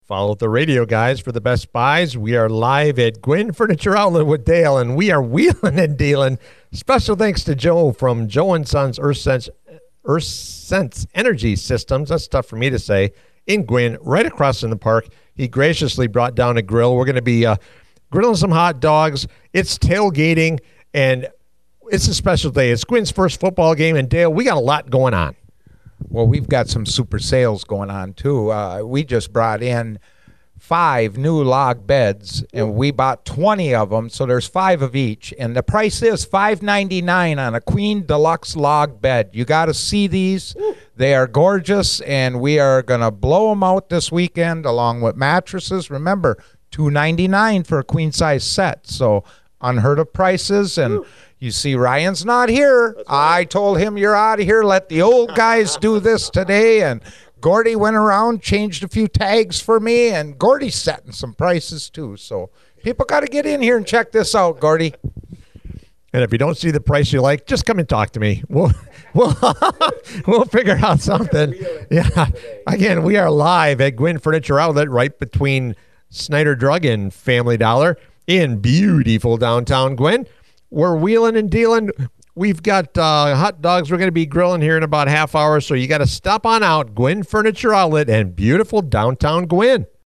Follow the radio guys for the best buys. We are live at Gwinn Furniture Outlet with Dale, and we are wheeling and dealing. Special thanks to Joe from Joe & Sons Earth Sense Energy Systems. That's tough for me to say. In Gwinn, right across in the park. He graciously brought down a grill. We're going to be grilling some hot dogs. It's tailgating, and it's a special day. It's Gwynn's first football game, and Dale, we got a lot going on. Well, we've got some super sales going on, too. We just brought in 5 new log beds, and we bought 20 of them, so there's 5 of each. And the price is $5.99 on a Queen Deluxe log bed. You got to see these. They are gorgeous, and we are going to blow them out this weekend along with mattresses. Remember, $2.99 for a queen-size set, so unheard of prices. And you see Ryan's not here. Right. I told him, you're out of here. Let the old guys do this today. And Gordy went around, changed a few tags for me, and Gordy's setting some prices too. So people got to get in here and check this out, Gordy. And if you don't see the price you like, just come and talk to me. We'll figure out something. Yeah. Again, we are live at Gwinn Furniture Outlet, right between Snyder Drug and Family Dollar in beautiful downtown Gwinn. We're wheeling and dealing. We've got hot dogs we're going to be grilling here in about half hour, so you got to stop on out, Gwinn Furniture Outlet and beautiful downtown Gwinn.